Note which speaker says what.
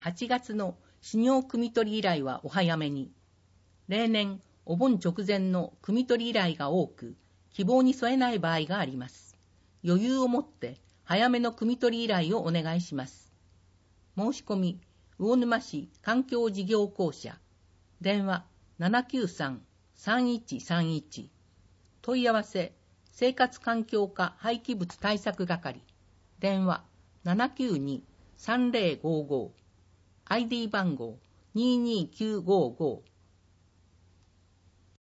Speaker 1: 8月の飼料汲み取り依頼はお早めに。例年、お盆直前の汲み取り依頼が多く、希望に添えない場合があります。余裕を持って早めの汲み取り依頼をお願いします。申し込み、魚沼市環境事業公社。電話793-3131。問い合わせ、生活環境課廃棄物対策係。電話792-3055。ID 番号22955。